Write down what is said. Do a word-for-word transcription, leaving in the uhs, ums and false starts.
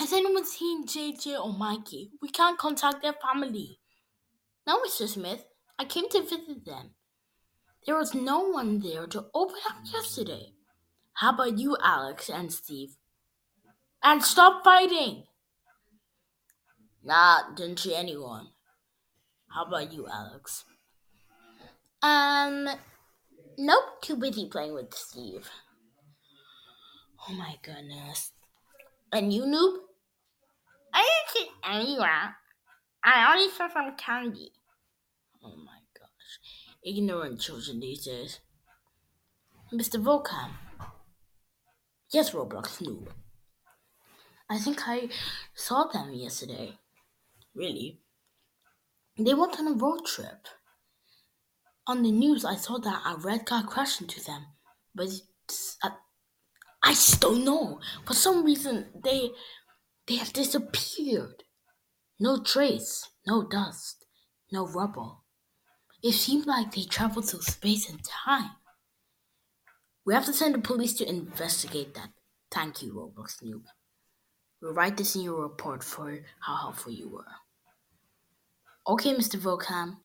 Has anyone seen J J or Mikey? We can't contact their family. No, Mister Smith. I came to visit them. There was no one there to open up yesterday. How about you, Alex and Steve? And stop fighting! Nah, didn't see anyone. How about you, Alex? Um, nope, too busy playing with Steve. Oh my goodness. And you, noob? I didn't see anyone. I only saw some candy. Oh my gosh. Ignorant children these days. Mister Volcam. Yes, Roblox noob. I think I saw them yesterday. Really? They went on a road trip. On the news, I saw that a red car crashed into them. But it's, uh, I just don't know. For some reason, they they have disappeared. No trace, no dust, no rubble. It seemed like they traveled through space and time. We have to send the police to investigate that. Thank you, Roblox Noob. We'll write this in your report for how helpful you were. Okay, Mister Volcam.